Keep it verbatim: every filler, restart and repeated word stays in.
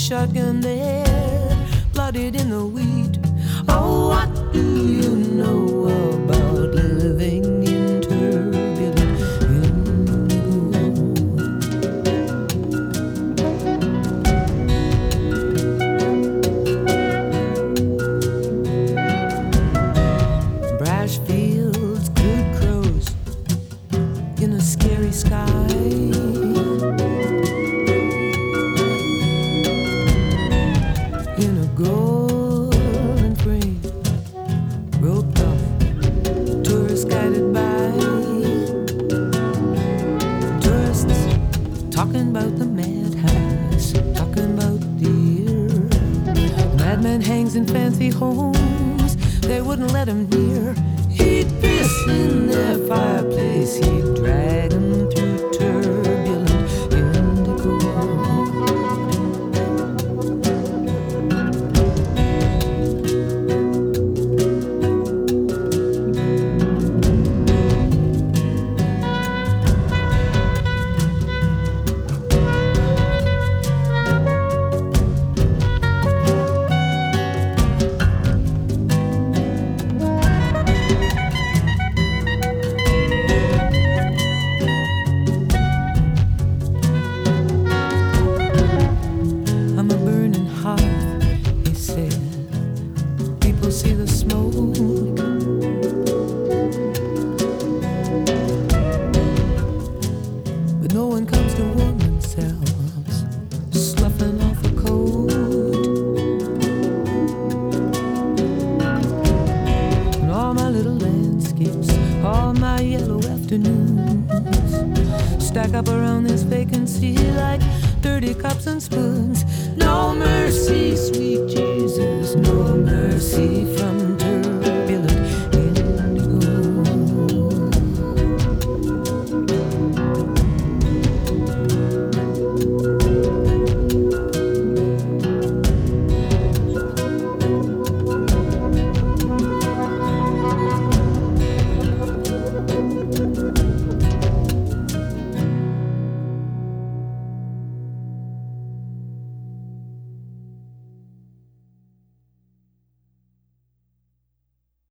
shotgun there, blooded in the wheat. Oh, what do you know about living in turbulent indigo? Brash fields, good crows in a scary sky. In a golden frame, roped off, tourists guided by. Tourists talking about the madhouse, talking about the year. The madman hangs in fancy homes, they wouldn't let him near. He'd piss in their fireplace, he'd drag them through turbulence.